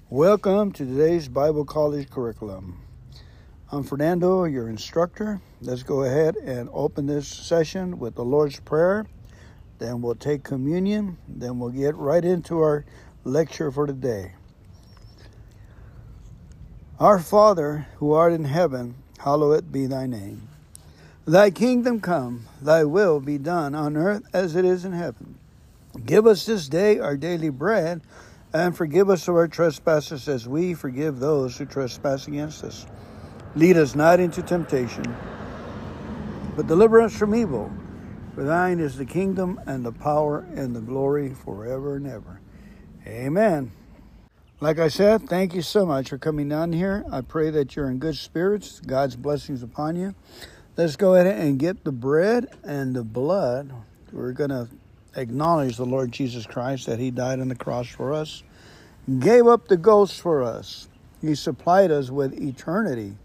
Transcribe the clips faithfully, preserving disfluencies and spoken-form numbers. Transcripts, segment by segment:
Welcome to today's Bible College curriculum. I'm Fernando, your instructor. Let's go ahead and open this session with the Lord's Prayer. Then we'll take communion. Then we'll get right into our lecture for today. Our Father, who art in heaven, hallowed be thy name. Thy kingdom come, thy will be done on earth as it is in heaven. Give us this day our daily bread, and forgive us of our trespasses as we forgive those who trespass against us. Lead us not into temptation, but deliver us from evil. For thine is the kingdom and the power and the glory forever and ever. Amen. Like I said, thank you so much for coming down here. I pray that you're in good spirits. God's blessings upon you. Let's go ahead and get the bread and the blood. We're going to acknowledge the Lord Jesus Christ, that he died on the cross for us, gave up the ghost for us. He supplied us with eternity.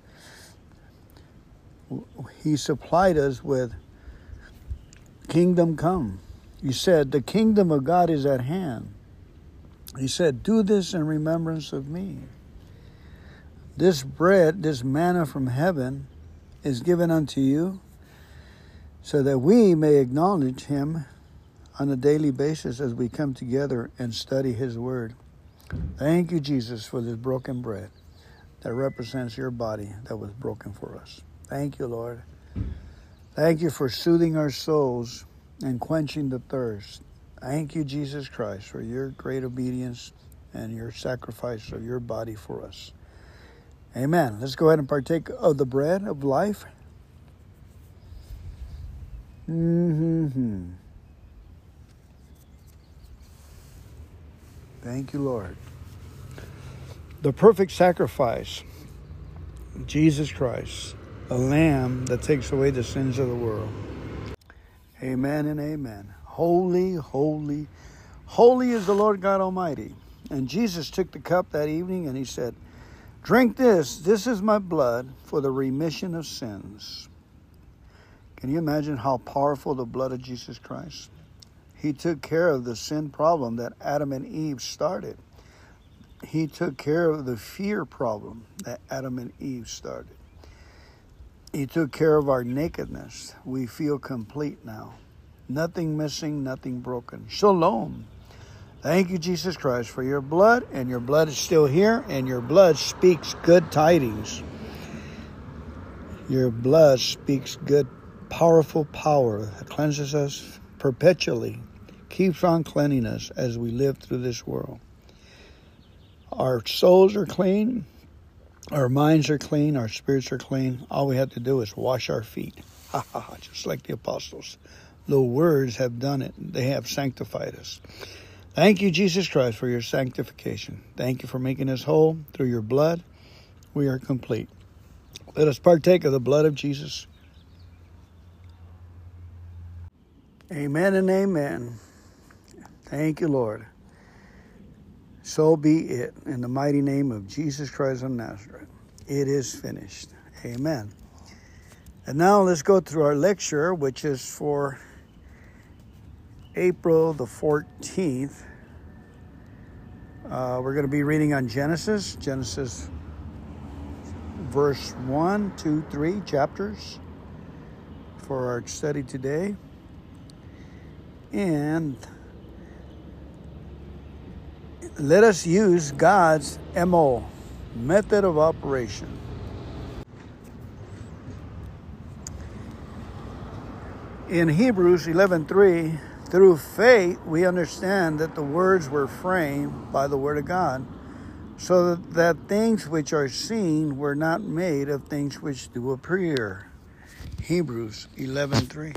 He supplied us with kingdom come. He said, the kingdom of God is at hand. He said, do this in remembrance of me. This bread, this manna from heaven, is given unto you so that we may acknowledge him on a daily basis as we come together and study his word. Thank you, Jesus, for this broken bread that represents your body that was broken for us. Thank you, Lord. Thank you for soothing our souls and quenching the thirst. Thank you, Jesus Christ, for your great obedience and your sacrifice of your body for us. Amen. Let's go ahead and partake of the bread of life. Mm-hmm. Thank you, Lord. The perfect sacrifice, Jesus Christ, the Lamb that takes away the sins of the world. Amen and amen. Holy, holy, holy is the Lord God Almighty. And Jesus took the cup that evening and he said, drink this. This is my blood for the remission of sins. Can you imagine how powerful the blood of Jesus Christ? He took care of the sin problem that Adam and Eve started. He took care of the fear problem that Adam and Eve started. He took care of our nakedness. We feel complete now. Nothing missing, nothing broken. Shalom. Thank you, Jesus Christ, for your blood, and your blood is still here, and your blood speaks good tidings. Your blood speaks good, powerful power that cleanses us perpetually, keeps on cleansing us as we live through this world. Our souls are clean, our minds are clean, our spirits are clean. All we have to do is wash our feet, ha ha ha, just like the apostles. The words have done it. They have sanctified us. Thank you, Jesus Christ, for your sanctification. Thank you for making us whole through your blood. We are complete. Let us partake of the blood of Jesus. Amen and amen. Thank you, Lord. So be it. In the mighty name of Jesus Christ of Nazareth, it is finished. Amen. And now let's go through our lecture, which is for April the fourteenth. Uh, we're going to be reading on Genesis. Genesis verse one, two, three chapters for our study today. And let us use God's M O, method of operation. In Hebrews eleven three, through faith we understand that the words were framed by the word of God, so that, that things which are seen were not made of things which do appear. Hebrews eleven three.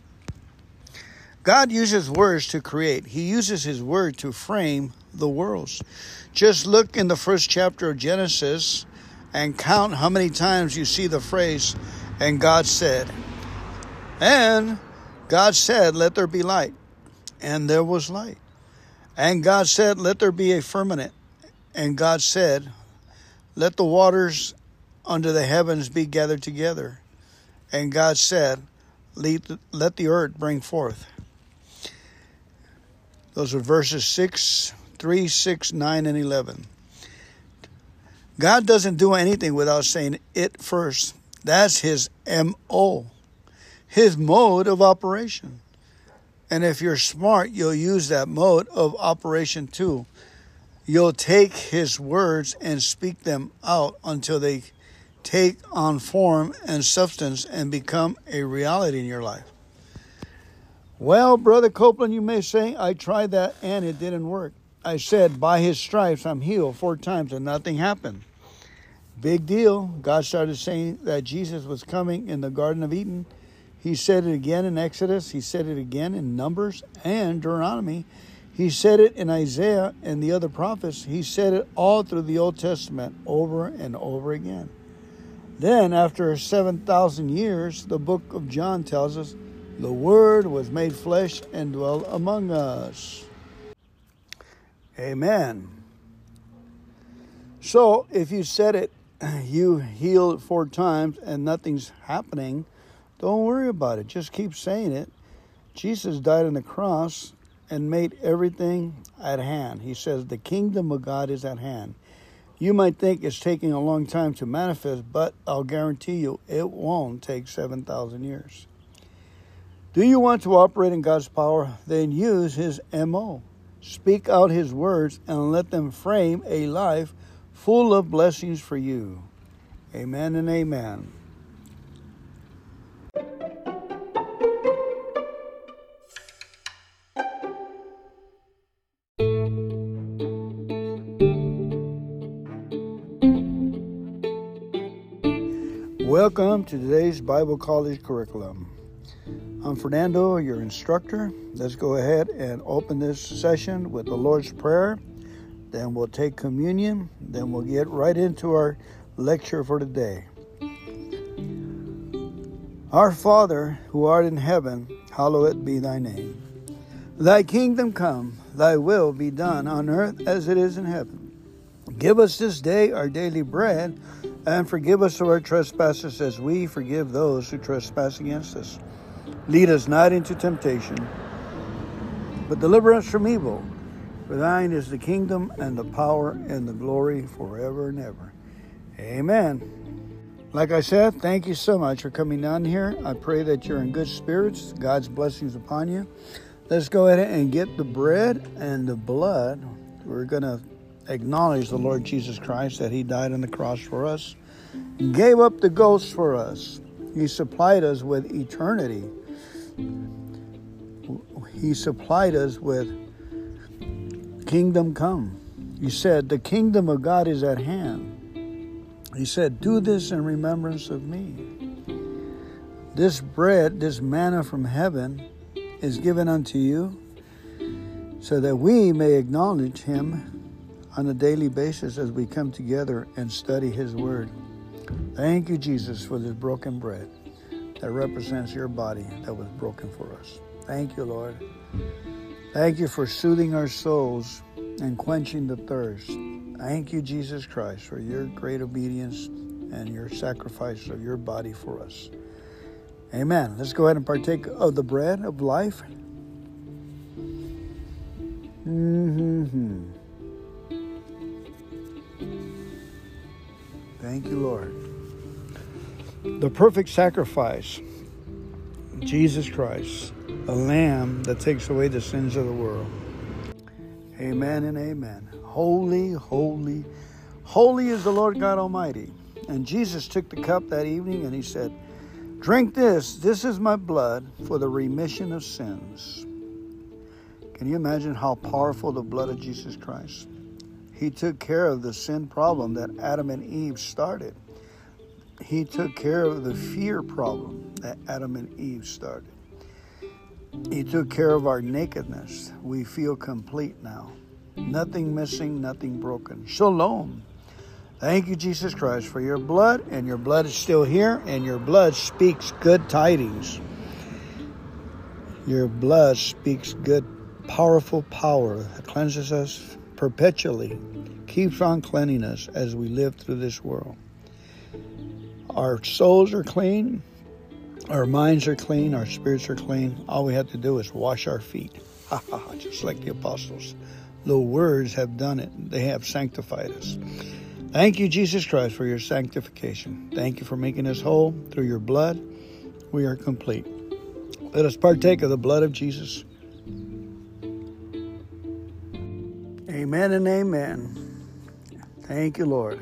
God uses words to create. He uses his word to frame the worlds. Just look in the first chapter of Genesis and count how many times you see the phrase, and God said. And God said, let there be light. And there was light. And God said, let there be a firmament. And God said, let the waters under the heavens be gathered together. And God said, let the earth bring forth. Those are verses six, three, six, nine, and eleven. God doesn't do anything without saying it first. That's his M O, his mode of operation. And if you're smart, you'll use that mode of operation too. You'll take his words and speak them out until they take on form and substance and become a reality in your life. Well, Brother Copeland, you may say, I tried that and it didn't work. I said, by his stripes, I'm healed four times and nothing happened. Big deal. God started saying that Jesus was coming in the Garden of Eden. He said it again in Exodus. He said it again in Numbers and Deuteronomy. He said it in Isaiah and the other prophets. He said it all through the Old Testament over and over again. Then, after seven thousand years, the book of John tells us, the Word was made flesh and dwelt among us. Amen. So, if you said it, you healed four times and nothing's happening, don't worry about it. Just keep saying it. Jesus died on the cross and made everything at hand. He says the kingdom of God is at hand. You might think it's taking a long time to manifest, but I'll guarantee you it won't take seven thousand years. Do you want to operate in God's power? Then use his M O. Speak out his words and let them frame a life full of blessings for you. Amen and amen. Welcome to today's Bible College curriculum. I'm Fernando, your instructor. Let's go ahead and open this session with the Lord's Prayer. Then we'll take communion. Then we'll get right into our lecture for today. Our Father, who art in heaven, hallowed be thy name. Thy kingdom come, thy will be done on earth as it is in heaven. Give us this day our daily bread, and forgive us of our trespasses as we forgive those who trespass against us. Lead us not into temptation, but deliver us from evil. For thine is the kingdom and the power and the glory forever and ever. Amen. Like I said, thank you so much for coming down here. I pray that you're in good spirits. God's blessings upon you. Let's go ahead and get the bread and the blood. We're going to acknowledge the Lord Jesus Christ, that he died on the cross for us, gave up the ghost for us. He supplied us with eternity. He supplied us with kingdom come. He said, the kingdom of God is at hand. He said, do this in remembrance of me. This bread, this manna from heaven is given unto you so that we may acknowledge him on a daily basis as we come together and study his word. Thank you, Jesus, for this broken bread that represents your body that was broken for us. Thank you, Lord. Thank you for soothing our souls and quenching the thirst. Thank you, Jesus Christ, for your great obedience and your sacrifice of your body for us. Amen. Let's go ahead and partake of the bread of life. Mm-hmm. Thank you, Lord. The perfect sacrifice, Jesus Christ, a lamb that takes away the sins of the world. Amen and amen. Holy, holy, holy is the Lord God Almighty. And Jesus took the cup that evening and he said, drink this. This is my blood for the remission of sins. Can you imagine how powerful the blood of Jesus Christ? He took care of the sin problem that Adam and Eve started. He took care of the fear problem that Adam and Eve started. He took care of our nakedness. We feel complete now. Nothing missing, nothing broken. Shalom. Thank you, Jesus Christ, for your blood, and your blood is still here, and your blood speaks good tidings. Your blood speaks good, powerful power that cleanses us perpetually, keeps on cleansing us as we live through this world. Our souls are clean, our minds are clean, our spirits are clean. All we have to do is wash our feet, just like the apostles. The words have done it. They have sanctified us. Thank you, Jesus Christ, for your sanctification. Thank you for making us whole through your blood. We are complete. Let us partake of the blood of Jesus. Amen and amen. Thank you, Lord.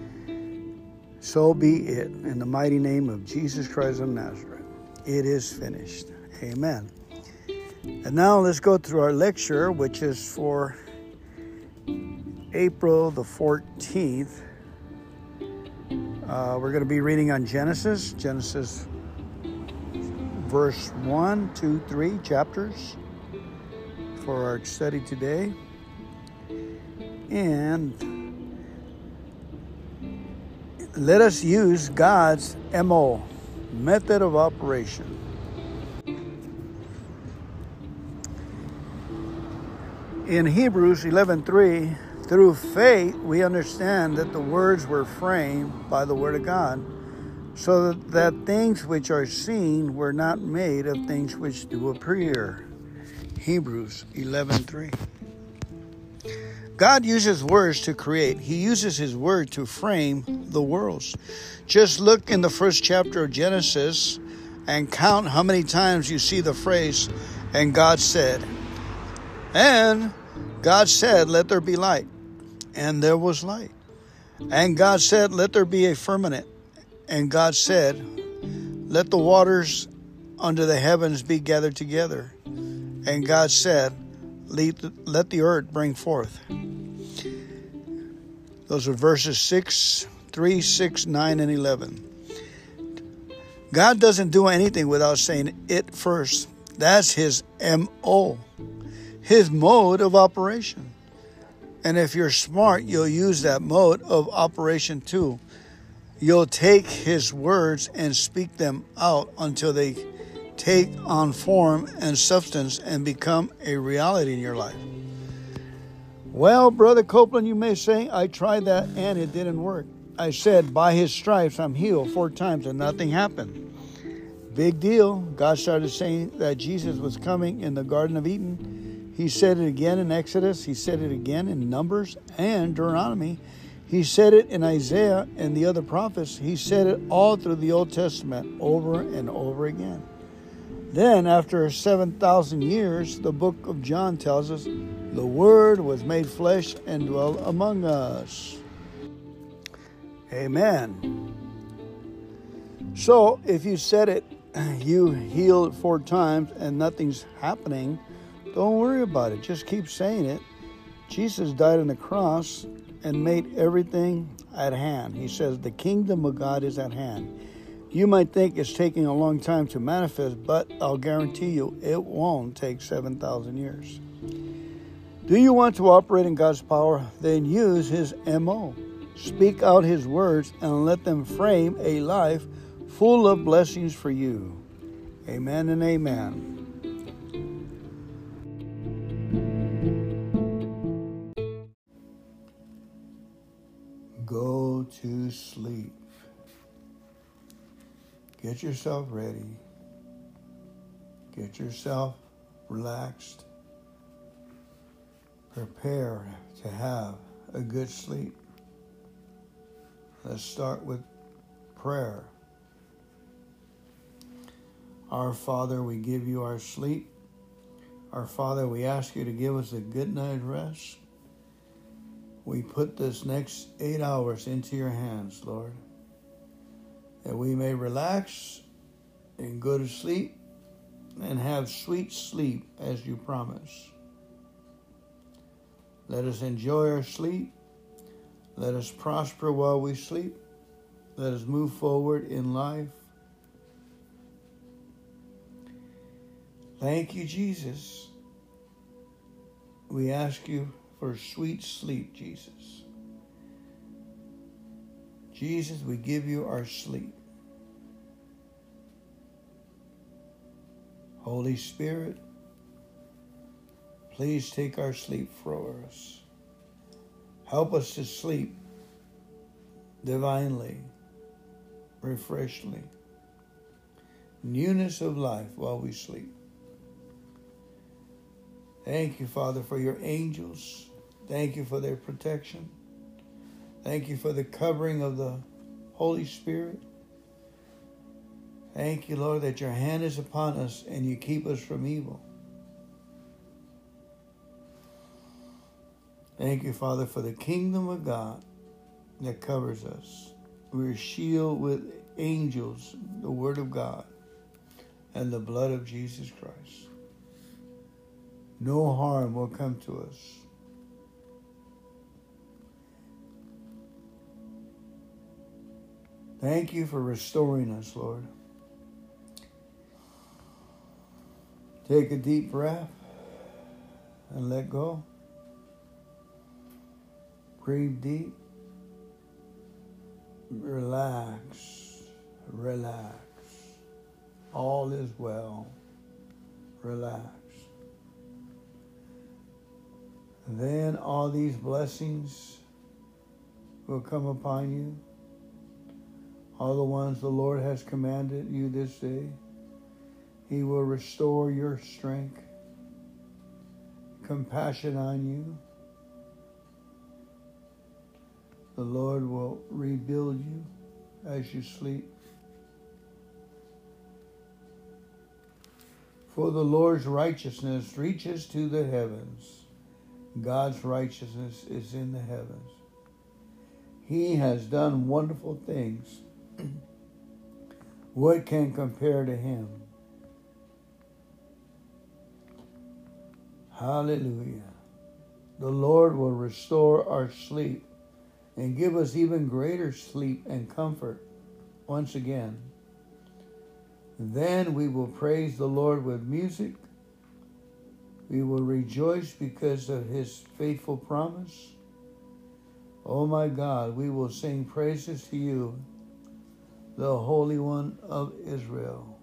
So be it. In the mighty name of Jesus Christ of Nazareth, it is finished. Amen. And now let's go through our lecture, which is for April the fourteenth. Uh, we're going to be reading on Genesis, Genesis verse one, two, three chapters for our study today. And let us use God's M O, method of operation. In Hebrews eleven three, through faith we understand that the words were framed by the word of God, so that, that things which are seen were not made of things which do appear. Hebrews eleven three. God uses words to create. He uses his word to frame the worlds. Just look in the first chapter of Genesis and count how many times you see the phrase, and God said. And God said, let there be light. And there was light. And God said, let there be a firmament. And God said, let the waters under the heavens be gathered together. And God said, let the earth bring forth. Those are verses six, three, six, nine, and eleven. God doesn't do anything without saying it first. That's his M O, his mode of operation. And if you're smart, you'll use that mode of operation too. You'll take his words and speak them out until they take on form and substance and become a reality in your life. Well, Brother Copeland, you may say, I tried that and it didn't work. I said, by his stripes I'm healed four times and nothing happened. Big deal. God started saying that Jesus was coming in the Garden of Eden. He said it again in Exodus. He said it again in Numbers and Deuteronomy. He said it in Isaiah and the other prophets. He said it all through the Old Testament over and over again. Then, after seven thousand years, the book of John tells us, the Word was made flesh and dwelt among us. Amen. So, if you said it, you healed four times and nothing's happening, don't worry about it. Just keep saying it. Jesus died on the cross and made everything at hand. He says the kingdom of God is at hand. You might think it's taking a long time to manifest, but I'll guarantee you it won't take seven thousand years. Do you want to operate in God's power? Then use his M O. Speak out his words and let them frame a life full of blessings for you. Amen and amen. Go to sleep. Get yourself ready. Get yourself relaxed. Prepare to have a good sleep. Let's start with prayer. Our Father, we give you our sleep. Our Father, we ask you to give us a good night's rest. We put this next eight hours into your hands, Lord, that we may relax and go to sleep and have sweet sleep as you promise. Let us enjoy our sleep. Let us prosper while we sleep. Let us move forward in life. Thank you, Jesus. We ask you for sweet sleep, Jesus. Jesus, we give you our sleep. Holy Spirit, please take our sleep for us. Help us to sleep divinely, refreshingly, newness of life while we sleep. Thank you, Father, for your angels. Thank you for their protection. Thank you for the covering of the Holy Spirit. Thank you, Lord, that your hand is upon us and you keep us from evil. Thank you, Father, for the kingdom of God that covers us. We're shielded with angels, the Word of God, and the blood of Jesus Christ. No harm will come to us. Thank you for restoring us, Lord. Take a deep breath and let go. Breathe deep. Relax. Relax. All is well. Relax. And then all these blessings will come upon you. All the ones the Lord has commanded you this day. He will restore your strength, compassion on you. The Lord will rebuild you as you sleep. For the Lord's righteousness reaches to the heavens. God's righteousness is in the heavens. He has done wonderful things. What can compare to him? Hallelujah. The Lord will restore our sleep and give us even greater sleep and comfort once again. Then we will praise the Lord with music. We will rejoice because of his faithful promise. Oh my God, we will sing praises to you, the Holy One of Israel.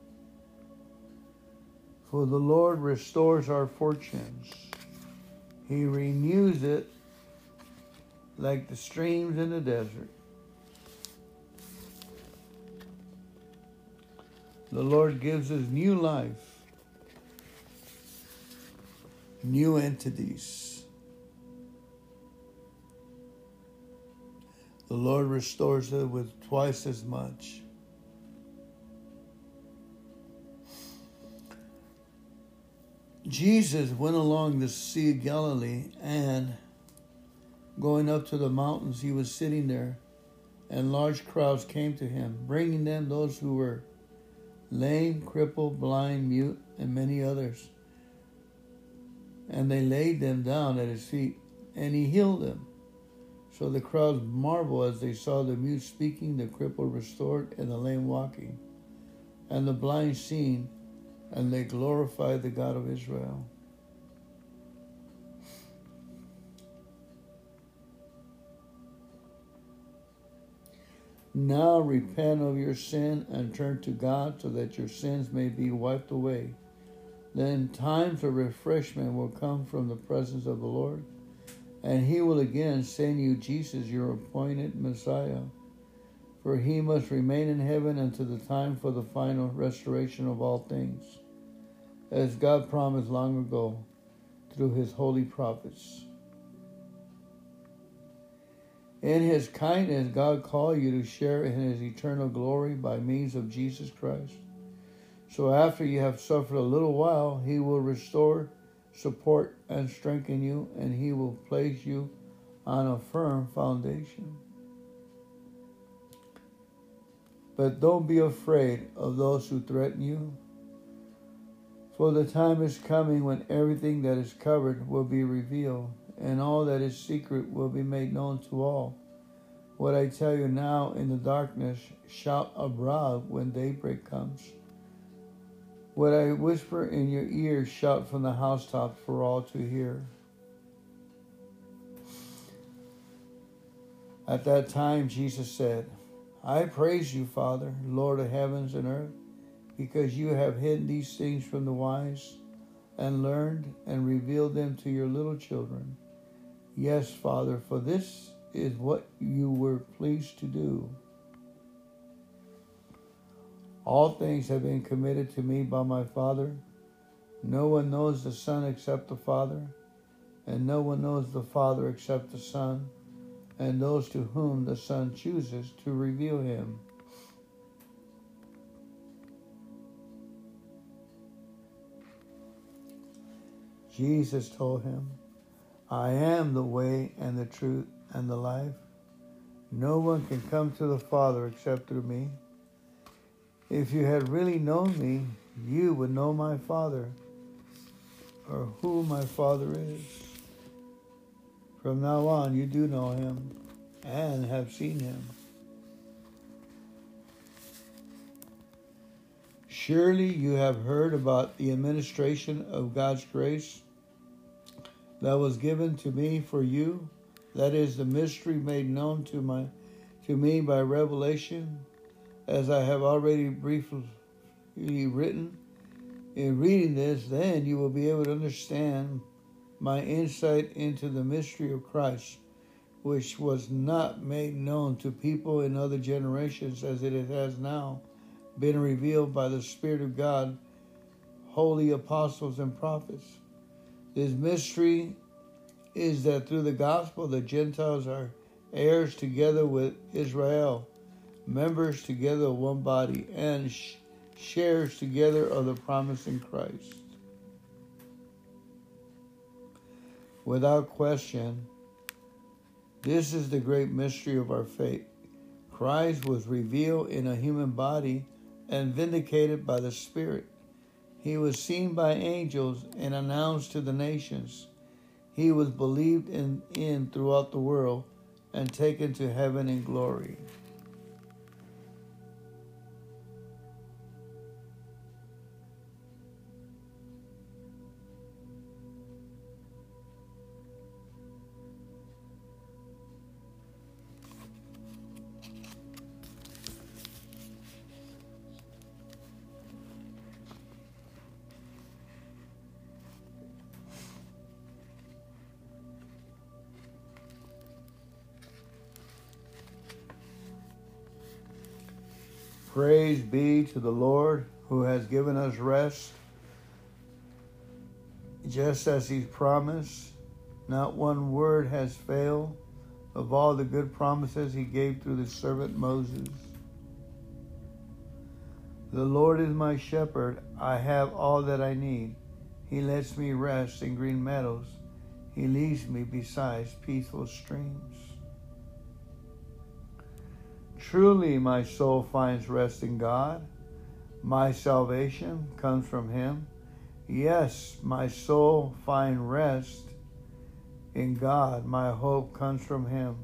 For the Lord restores our fortunes. He renews it like the streams in the desert. The Lord gives us new life, new entities. The Lord restores it with twice as much. Jesus went along the Sea of Galilee, and going up to the mountains, he was sitting there, and large crowds came to him, bringing them those who were lame, crippled, blind, mute, and many others. And they laid them down at his feet, and he healed them. So the crowds marveled as they saw the mute speaking, the crippled restored, and the lame walking, and the blind seeing, and they glorified the God of Israel. Now repent of your sin and turn to God so that your sins may be wiped away. Then times of refreshment will come from the presence of the Lord, and he will again send you Jesus, your appointed Messiah. For he must remain in heaven until the time for the final restoration of all things, as God promised long ago through his holy prophets. In his kindness, God called you to share in his eternal glory by means of Jesus Christ. So after you have suffered a little while, he will restore, support, and strengthen you, and he will place you on a firm foundation. But don't be afraid of those who threaten you, for the time is coming when everything that is covered will be revealed, and all that is secret will be made known to all. What I tell you now in the darkness, shout abroad when daybreak comes. What I whisper in your ears, shout from the housetops for all to hear. At that time, Jesus said, I praise you, Father, Lord of heavens and earth, because you have hidden these things from the wise and learned and revealed them to your little children. Yes, Father, for this is what you were pleased to do. All things have been committed to me by my Father. No one knows the Son except the Father, and no one knows the Father except the Son, and those to whom the Son chooses to reveal him. Jesus told him, I am the way and the truth and the life. No one can come to the Father except through me. If you had really known me, you would know my Father, or who my Father is. From now on, you do know him and have seen him. Surely you have heard about the administration of God's grace that was given to me for you. That is the mystery made known to my, to me by revelation, as I have already briefly written. In reading this, then you will be able to understand my insight into the mystery of Christ, which was not made known to people in other generations, as it has now been revealed by the Spirit of God, holy apostles and prophets. This mystery is that through the gospel, the Gentiles are heirs together with Israel, members together of one body, and sh- shares together of the promise in Christ. Without question, this is the great mystery of our faith. Christ was revealed in a human body and vindicated by the Spirit. He was seen by angels and announced to the nations. He was believed in, in throughout the world and taken to heaven in glory. Praise be to the Lord who has given us rest, just as he promised. Not one word has failed of all the good promises he gave through the servant Moses. The Lord is my shepherd. I have all that I need. He lets me rest in green meadows. He leads me beside peaceful streams. Truly my soul finds rest in God. My salvation comes from him. Yes, my soul finds rest in God. My hope comes from him.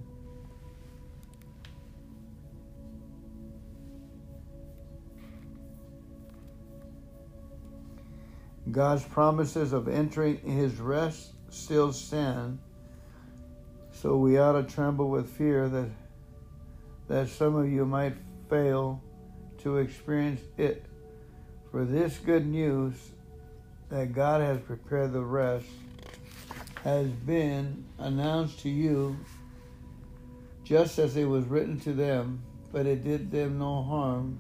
God's promises of entering his rest still stand, so we ought to tremble with fear that that some of you might fail to experience it. For this good news that God has prepared the rest has been announced to you just as it was written to them, but it did them no harm.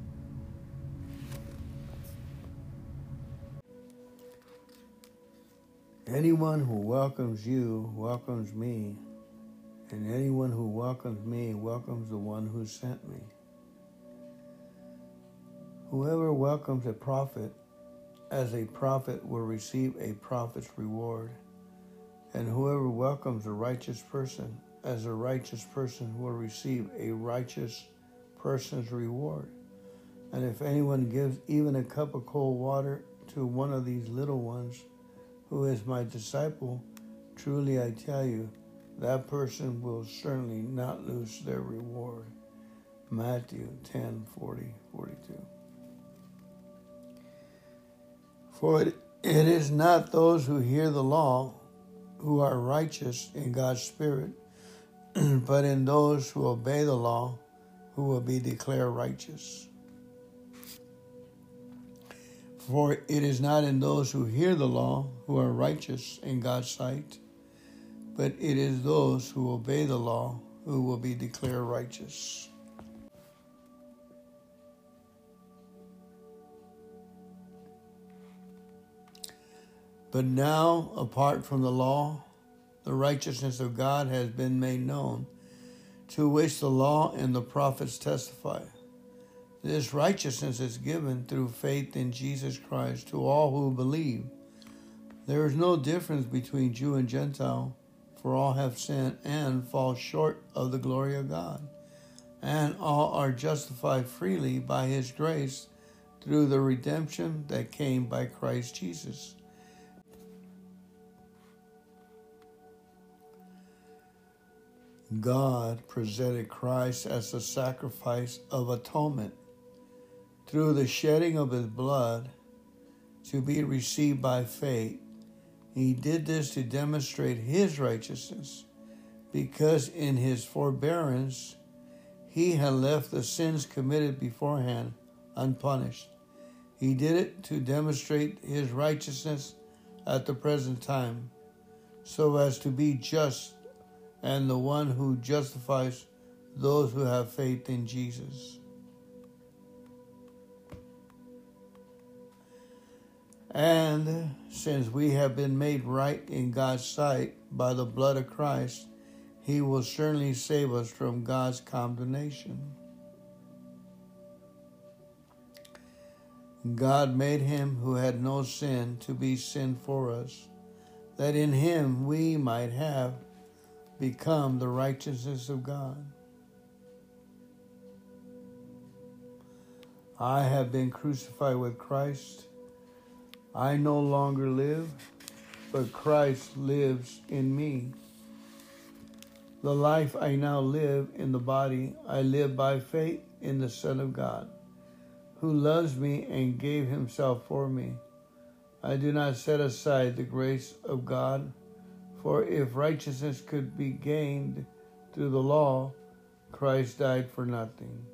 Anyone who welcomes you welcomes me. And anyone who welcomes me welcomes the one who sent me. Whoever welcomes a prophet as a prophet will receive a prophet's reward. And whoever welcomes a righteous person as a righteous person will receive a righteous person's reward. And if anyone gives even a cup of cold water to one of these little ones who is my disciple, truly I tell you, that person will certainly not lose their reward. Matthew ten, forty, forty-two. For it, it is not those who hear the law who are righteous in God's Spirit, but in those who obey the law who will be declared righteous. For it is not in those who hear the law who are righteous in God's sight, but it is those who obey the law who will be declared righteous. But now, apart from the law, the righteousness of God has been made known, to which the law and the prophets testify. This righteousness is given through faith in Jesus Christ to all who believe. There is no difference between Jew and Gentile, for all have sinned and fall short of the glory of God, and all are justified freely by his grace through the redemption that came by Christ Jesus. God presented Christ as a sacrifice of atonement through the shedding of his blood to be received by faith. He did this to demonstrate his righteousness, because in his forbearance he had left the sins committed beforehand unpunished. He did it to demonstrate his righteousness at the present time, so as to be just and the one who justifies those who have faith in Jesus. And since we have been made right in God's sight by the blood of Christ, he will certainly save us from God's condemnation. God made him who had no sin to be sin for us, that in him we might have become the righteousness of God. I have been crucified with Christ. I no longer live, but Christ lives in me. The life I now live in the body, I live by faith in the Son of God, who loves me and gave himself for me. I do not set aside the grace of God, for if righteousness could be gained through the law, Christ died for nothing.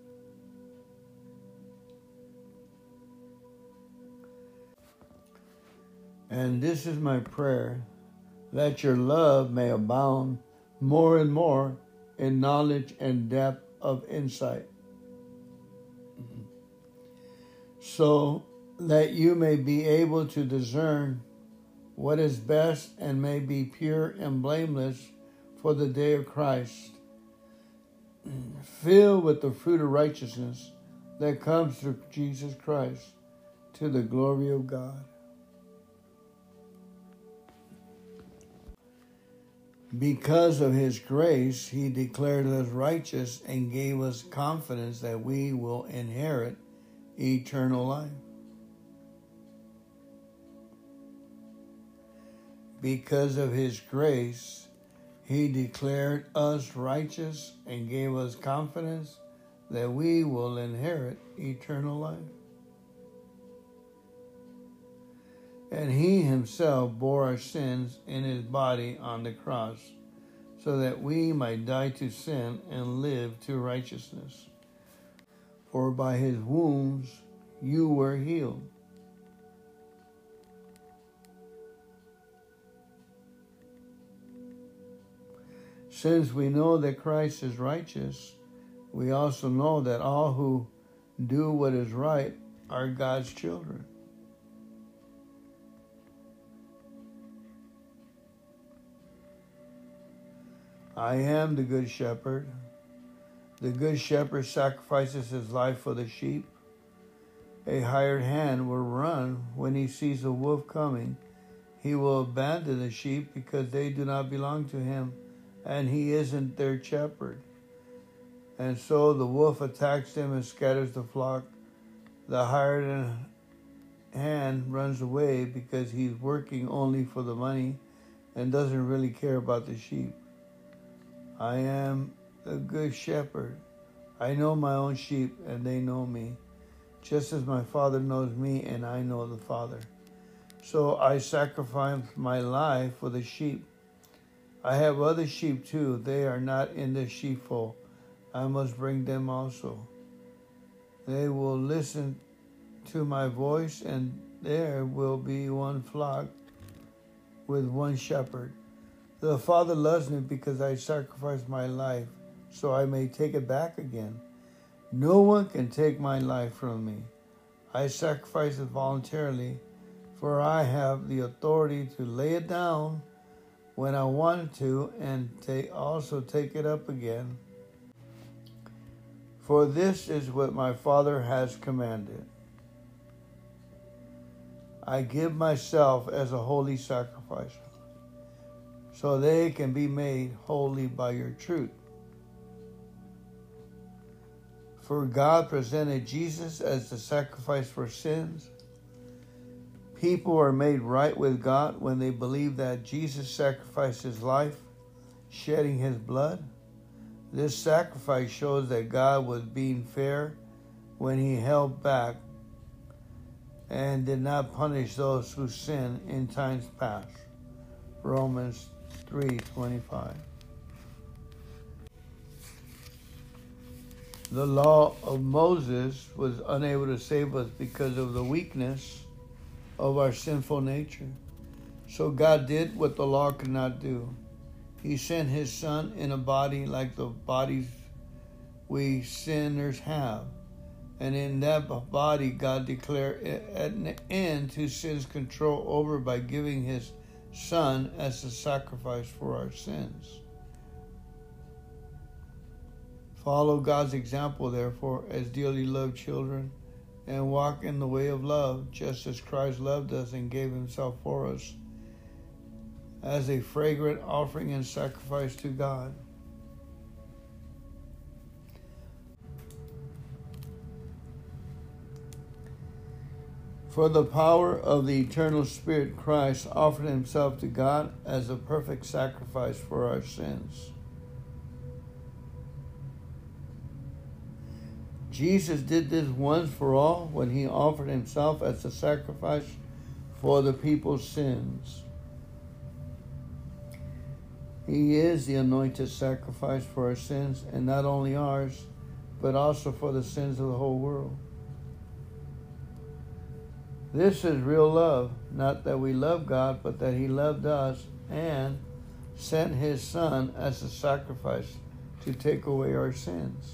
And this is my prayer, that your love may abound more and more in knowledge and depth of insight, so that you may be able to discern what is best and may be pure and blameless for the day of Christ, filled with the fruit of righteousness that comes through Jesus Christ, to the glory of God. Because of his grace, he declared us righteous and gave us confidence that we will inherit eternal life. Because of his grace, he declared us righteous and gave us confidence that we will inherit eternal life. And he himself bore our sins in his body on the cross, so that we might die to sin and live to righteousness. For by his wounds you were healed. Since we know that Christ is righteous, we also know that all who do what is right are God's children. I am the good shepherd. The good shepherd sacrifices his life for the sheep. A hired hand will run when he sees a wolf coming. He will abandon the sheep because they do not belong to him, and he isn't their shepherd. And so the wolf attacks them and scatters the flock. The hired hand runs away because he's working only for the money and doesn't really care about the sheep. I am the good shepherd. I know my own sheep, and they know me, just as my Father knows me, and I know the Father. So I sacrifice my life for the sheep. I have other sheep too. They are not in the sheepfold. I must bring them also. They will listen to my voice, and there will be one flock with one shepherd. The Father loves me because I sacrificed my life, so I may take it back again. No one can take my life from me. I sacrifice it voluntarily, for I have the authority to lay it down when I wanted to, and take, also take it up again. For this is what my Father has commanded. I give myself as a holy sacrifice, so they can be made holy by your truth. For God presented Jesus as the sacrifice for sins. People are made right with God when they believe that Jesus sacrificed his life, shedding his blood. This sacrifice shows that God was being fair when he held back and did not punish those who sinned in times past. Romans three twenty-five. The law of Moses was unable to save us because of the weakness of our sinful nature. So God did what the law could not do. He sent his son in a body like the bodies we sinners have. And in that body, God declared an end to sin's control over by giving his son as a sacrifice for our sins. Follow God's example, therefore, as dearly loved children, and walk in the way of love, just as Christ loved us and gave himself for us as a fragrant offering and sacrifice to God. For the power of the eternal Spirit, Christ offered himself to God as a perfect sacrifice for our sins. Jesus did this once for all when he offered himself as a sacrifice for the people's sins. He is the anointed sacrifice for our sins, and not only ours, but also for the sins of the whole world. This is real love, not that we love God, but that he loved us and sent his son as a sacrifice to take away our sins.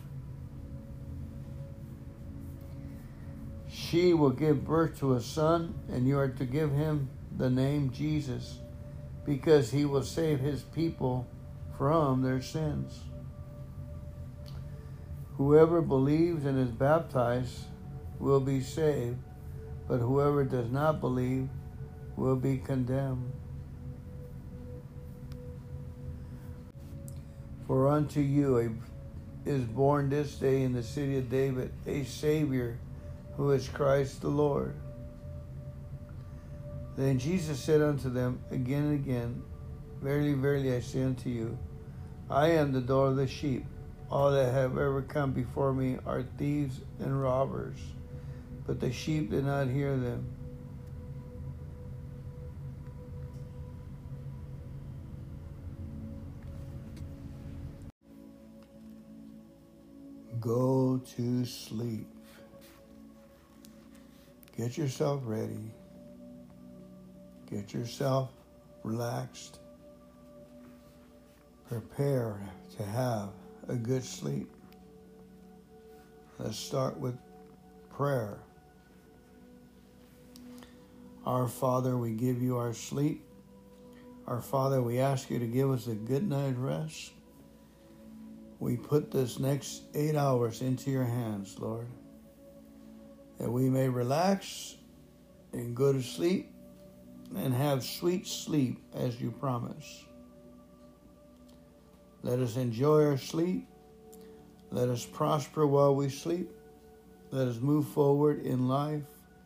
She will give birth to a son, and you are to give him the name Jesus, because he will save his people from their sins. Whoever believes and is baptized will be saved, but whoever does not believe will be condemned. For unto you a, is born this day in the city of David a Savior, who is Christ the Lord. Then Jesus said unto them again and again, Verily, verily, I say unto you, I am the door of the sheep. All that have ever come before me are thieves and robbers, but the sheep did not hear them. Go to sleep. Get yourself ready. Get yourself relaxed. Prepare to have a good sleep. Let's start with prayer. Our Father, we give you our sleep. Our Father, we ask you to give us a good night rest. We put this next eight hours into your hands, Lord, that we may relax and go to sleep and have sweet sleep as you promise. Let us enjoy our sleep. Let us prosper while we sleep. Let us move forward in life.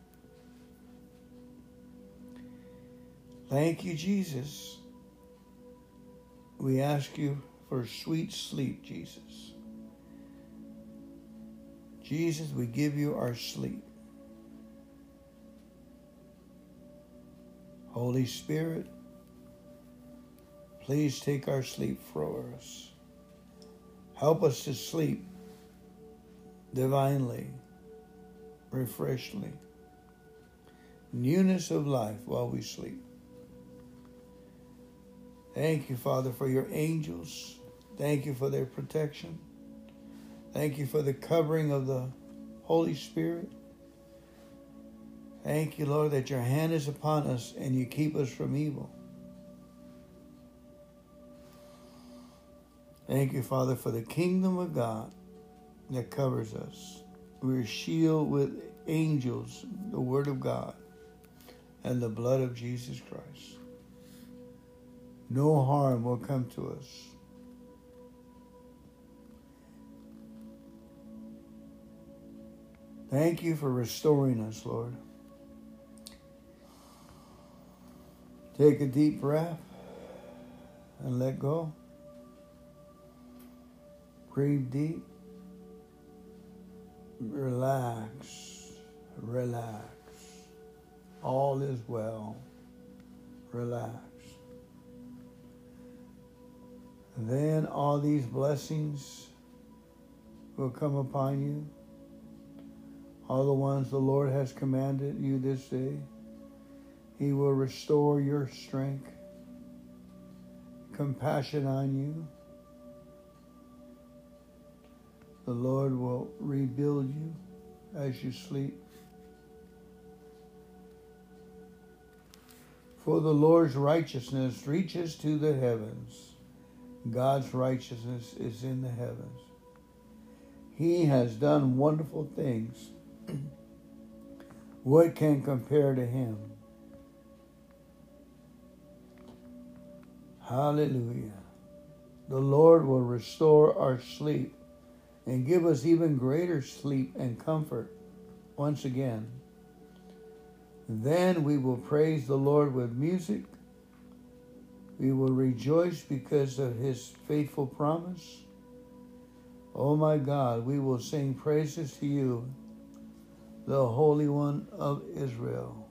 Thank you, Jesus. We ask you for sweet sleep, Jesus. Jesus, we give you our sleep. Holy Spirit, please take our sleep for us. Help us to sleep divinely, refreshingly, newness of life while we sleep. Thank you, Father, for your angels. Thank you for their protection. Thank you for the covering of the Holy Spirit. Thank you, Lord, that your hand is upon us and you keep us from evil. Thank you, Father, for the kingdom of God that covers us. We're shielded with angels, the Word of God, and the blood of Jesus Christ. No harm will come to us. Thank you for restoring us, Lord. Take a deep breath and let go. Breathe deep. Relax. Relax. All is well. Relax. Then all these blessings will come upon you. All the ones the Lord has commanded you this day. He will restore your strength, compassion on you. The Lord will rebuild you as you sleep. For the Lord's righteousness reaches to the heavens. God's righteousness is in the heavens. He has done wonderful things. What can compare to him? Hallelujah. The Lord will restore our sleep and give us even greater sleep and comfort once again. Then we will praise the Lord with music. We will rejoice because of his faithful promise. Oh my God, we will sing praises to you, the Holy One of Israel.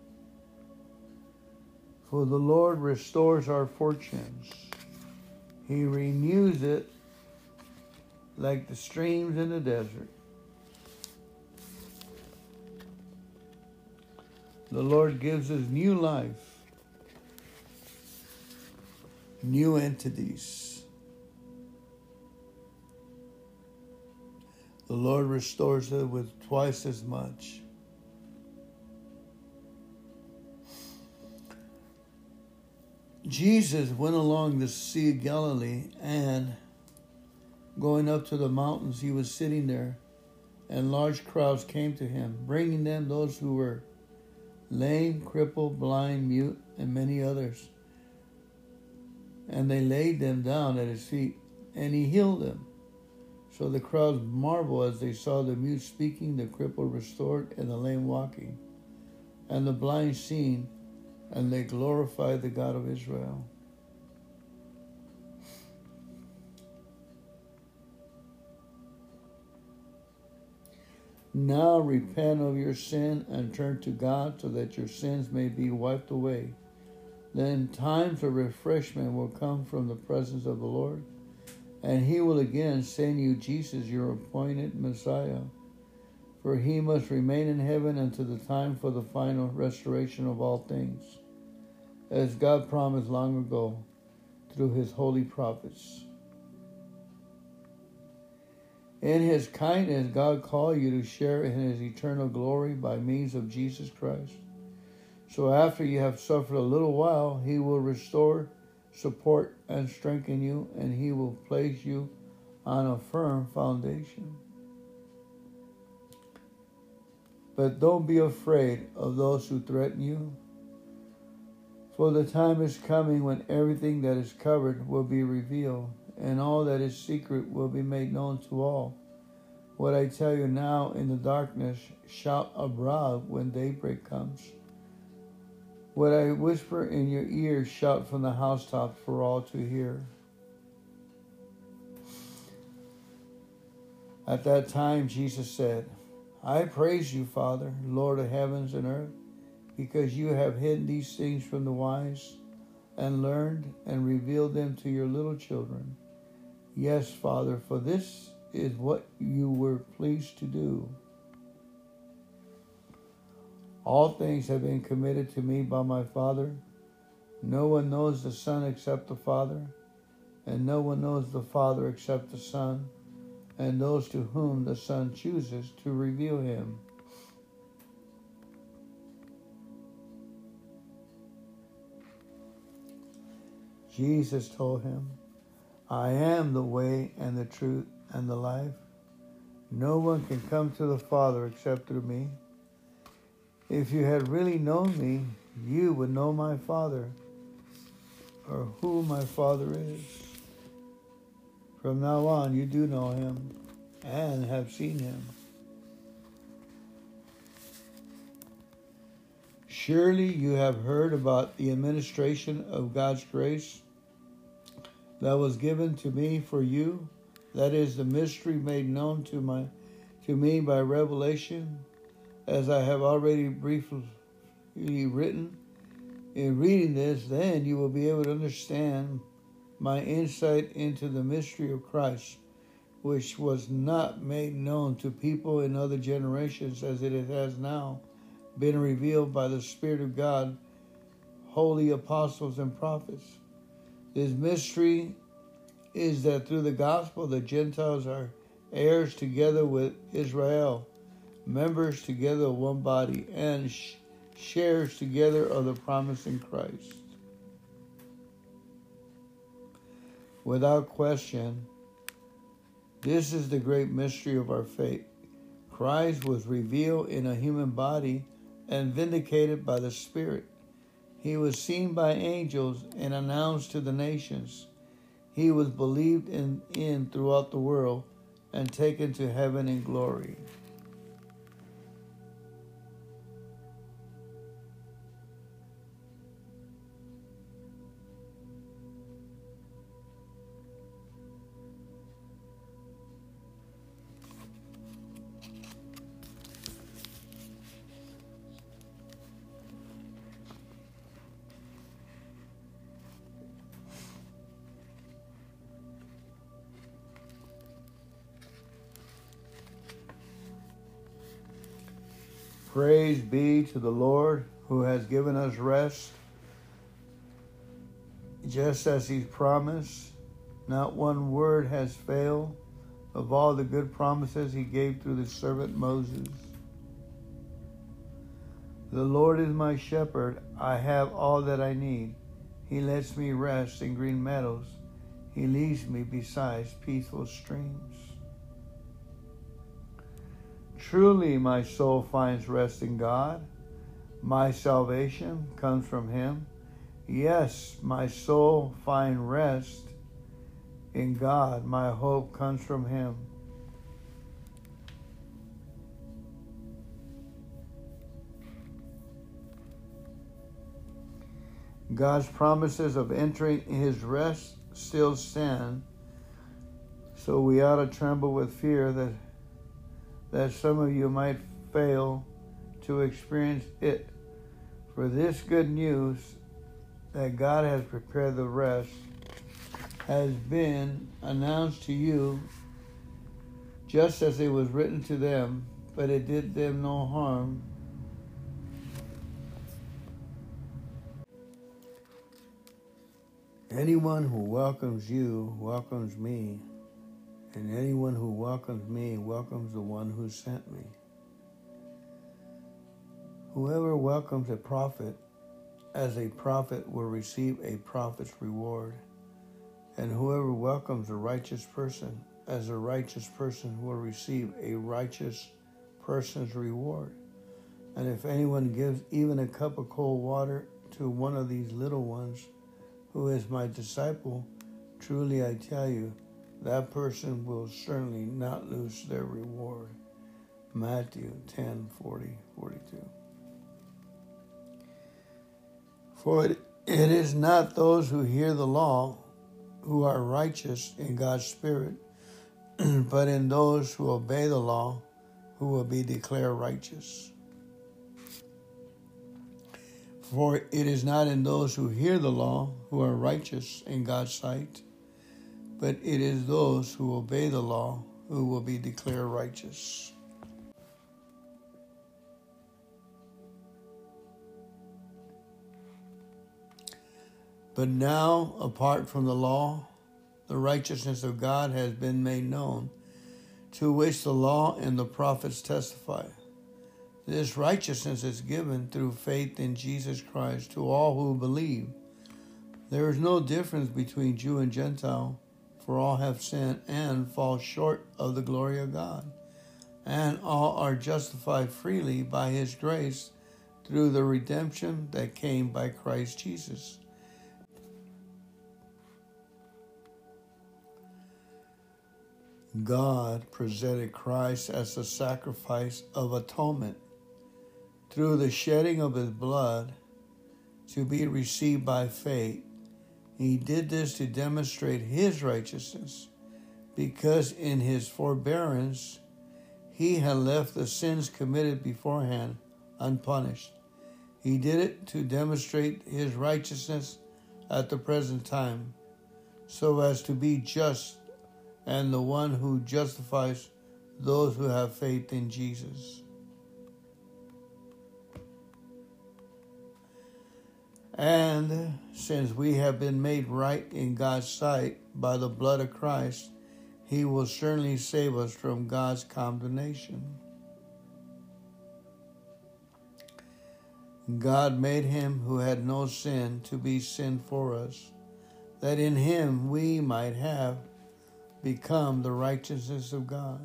For the Lord restores our fortunes. He renews it like the streams in the desert. The Lord gives us new life, new entities. The Lord restores it with twice as much. Jesus went along the Sea of Galilee, and going up to the mountains, he was sitting there, and large crowds came to him, bringing them those who were lame, crippled, blind, mute, and many others. And they laid them down at his feet, and he healed them. So the crowds marveled as they saw the mute speaking, the crippled restored, and the lame walking, and the blind seeing, and they glorified the God of Israel. Now repent of your sin and turn to God so that your sins may be wiped away. Then times of refreshment will come from the presence of the Lord, and he will again send you Jesus, your appointed Messiah. For he must remain in heaven until the time for the final restoration of all things, as God promised long ago through his holy prophets. In his kindness, God called you to share in his eternal glory by means of Jesus Christ. So after you have suffered a little while, he will restore, support, and strengthen you, and he will place you on a firm foundation. But don't be afraid of those who threaten you, for the time is coming when everything that is covered will be revealed, and all that is secret will be made known to all. What I tell you now in the darkness, shout abroad when daybreak comes. What I whisper in your ears, shout from the housetops for all to hear. At that time, Jesus said, I praise you, Father, Lord of heavens and earth, because you have hidden these things from the wise and learned and revealed them to your little children. Yes, Father, for this is what you were pleased to do. All things have been committed to me by my Father. No one knows the Son except the Father, and no one knows the Father except the Son, and those to whom the Son chooses to reveal him. Jesus told him, I am the way and the truth and the life. No one can come to the Father except through me. If you had really known me, you would know my Father, or who my Father is. From now on, you do know him and have seen him. Surely you have heard about the administration of God's grace that was given to me for you. That is the mystery made known to my to me by revelation, as I have already briefly written. In reading this, then you will be able to understand my insight into the mystery of Christ, which was not made known to people in other generations, as it has now been revealed by the Spirit of God, holy apostles and prophets. This mystery is that through the gospel, the Gentiles are heirs together with Israel, members together of one body, and sh- shares together of the promise in Christ. Without question, this is the great mystery of our faith. Christ was revealed in a human body and vindicated by the Spirit. He was seen by angels and announced to the nations. He was believed in, in throughout the world and taken to heaven in glory. Praise be to the Lord who has given us rest, just as he promised. Not one word has failed of all the good promises he gave through the servant Moses. The Lord is my shepherd. I have all that I need. He lets me rest in green meadows. He leads me beside peaceful streams. Truly my soul finds rest in God. My salvation comes from him. Yes, my soul finds rest in God. My hope comes from him. God's promises of entering his rest still stand, so we ought to tremble with fear that that some of you might fail to experience it. For this good news that God has prepared the rest has been announced to you just as it was written to them, but it did them no harm. Anyone who welcomes you welcomes me. And anyone who welcomes me welcomes the one who sent me. Whoever welcomes a prophet as a prophet will receive a prophet's reward. And whoever welcomes a righteous person as a righteous person will receive a righteous person's reward. And if anyone gives even a cup of cold water to one of these little ones who is my disciple, truly I tell you, that person will certainly not lose their reward. Matthew ten, forty, forty-two. For it, it is not those who hear the law who are righteous in God's Spirit, but in those who obey the law who will be declared righteous. For it is not in those who hear the law who are righteous in God's sight, but it is those who obey the law who will be declared righteous. But now, apart from the law, the righteousness of God has been made known, to which the law and the prophets testify. This righteousness is given through faith in Jesus Christ to all who believe. There is no difference between Jew and Gentile, for all have sinned and fall short of the glory of God, and all are justified freely by his grace through the redemption that came by Christ Jesus. God presented Christ as a sacrifice of atonement through the shedding of his blood to be received by faith. He did this to demonstrate his righteousness, because in his forbearance he had left the sins committed beforehand unpunished. He did it to demonstrate his righteousness at the present time, so as to be just and the one who justifies those who have faith in Jesus. And since we have been made right in God's sight by the blood of Christ, he will certainly save us from God's condemnation. God made him who had no sin to be sin for us, that in him we might have become the righteousness of God.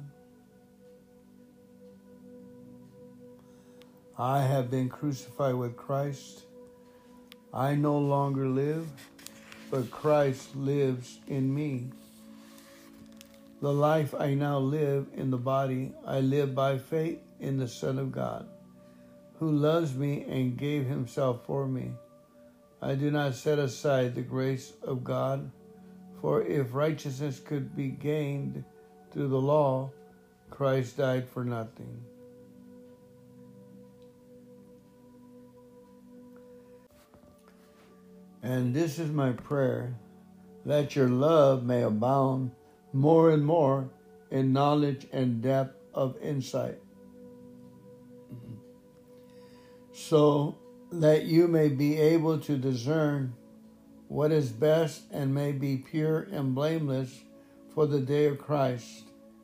I have been crucified with Christ. I no longer live, but Christ lives in me. The life I now live in the body, I live by faith in the Son of God, who loves me and gave himself for me. I do not set aside the grace of God, for if righteousness could be gained through the law, Christ died for nothing. And this is my prayer, that your love may abound more and more in knowledge and depth of insight, so that you may be able to discern what is best and may be pure and blameless for the day of Christ,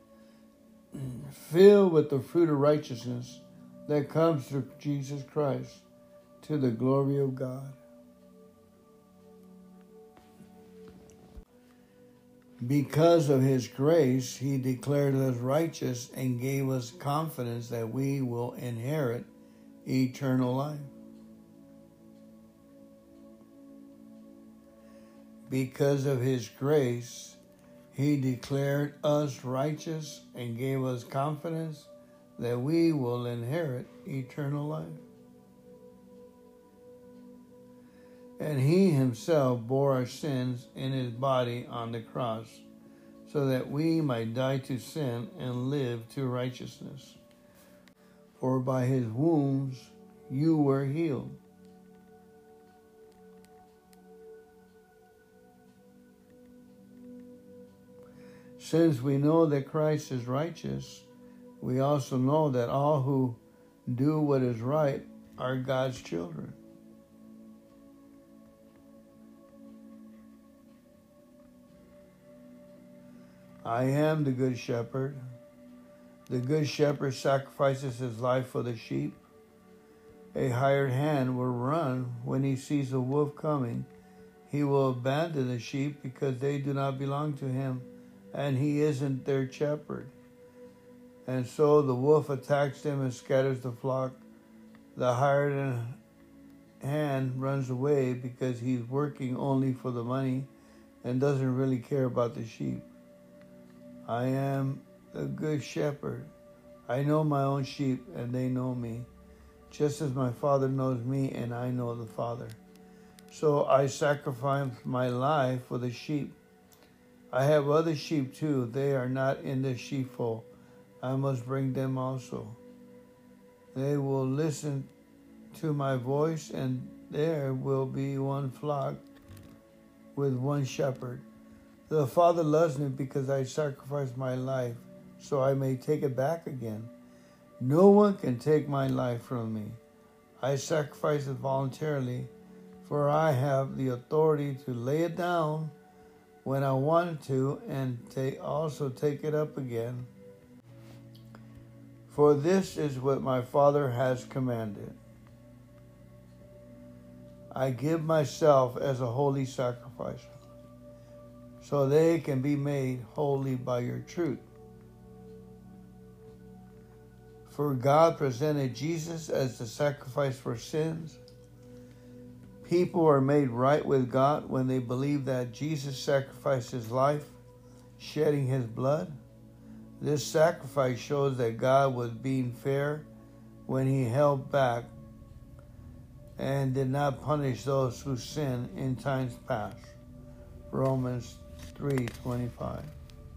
filled with the fruit of righteousness that comes through Jesus Christ, to the glory of God. Because of his grace, he declared us righteous and gave us confidence that we will inherit eternal life. Because of his grace, he declared us righteous and gave us confidence that we will inherit eternal life. And he himself bore our sins in his body on the cross, so that we might die to sin and live to righteousness. For by his wounds you were healed. Since we know that Christ is righteous, we also know that all who do what is right are God's children. I am the good shepherd. The good shepherd sacrifices his life for the sheep. A hired hand will run when he sees a wolf coming. He will abandon the sheep because they do not belong to him, and he isn't their shepherd. And so the wolf attacks them and scatters the flock. The hired hand runs away because he's working only for the money and doesn't really care about the sheep. I am the good shepherd. I know my own sheep, and they know me, just as my Father knows me, and I know the Father. So I sacrifice my life for the sheep. I have other sheep too. They are not in the sheepfold. I must bring them also. They will listen to my voice, and there will be one flock with one shepherd. The Father loves me because I sacrificed my life, so I may take it back again. No one can take my life from me. I sacrifice it voluntarily, for I have the authority to lay it down when I want to, and take, also take it up again. For this is what my Father has commanded. I give myself as a holy sacrifice, so they can be made holy by your truth. For God presented Jesus as the sacrifice for sins. People are made right with God when they believe that Jesus sacrificed his life, shedding his blood. This sacrifice shows that God was being fair when he held back and did not punish those who sinned in times past. Romans three twenty-five.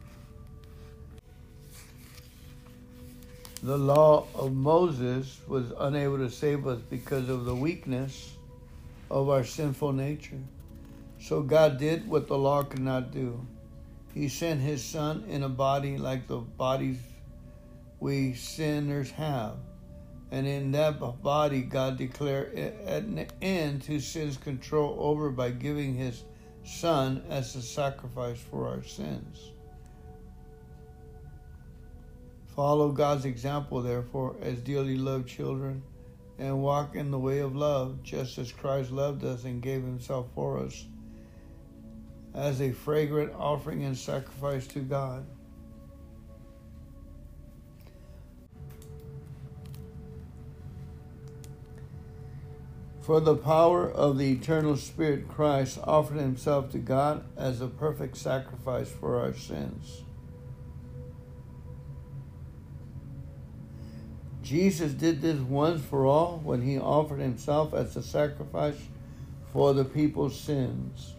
The law of Moses was unable to save us because of the weakness of our sinful nature. So God did what the law could not do. He sent his son in a body like the bodies we sinners have. And in that body, God declared an end to sin's control over by giving his son as a sacrifice for our sins. Follow God's example, therefore, as dearly loved children, and walk in the way of love, just as Christ loved us and gave himself for us as a fragrant offering and sacrifice to God. For the power of the eternal Spirit, Christ offered himself to God as a perfect sacrifice for our sins. Jesus did this once for all when he offered himself as a sacrifice for the people's sins.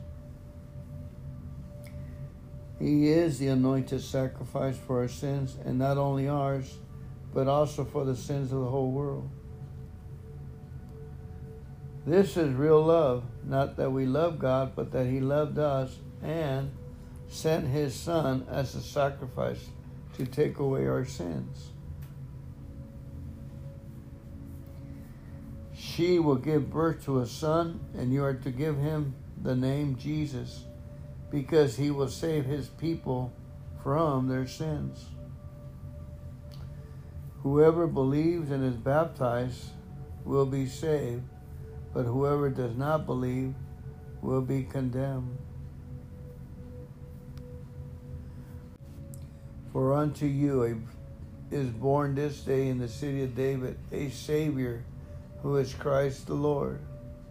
He is the anointed sacrifice for our sins, and not only ours, but also for the sins of the whole world. This is real love, not that we love God, but that he loved us and sent his son as a sacrifice to take away our sins. She will give birth to a son, and you are to give him the name Jesus, because he will save his people from their sins. Whoever believes and is baptized will be saved, but whoever does not believe will be condemned. For unto you is born this day in the city of David a Savior, who is Christ the Lord.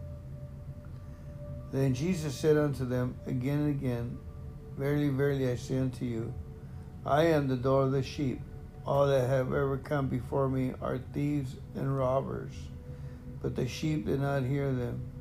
Then Jesus said unto them again and again, Verily, verily, I say unto you, I am the door of the sheep. All that have ever come before me are thieves and robbers, but the sheep did not hear them.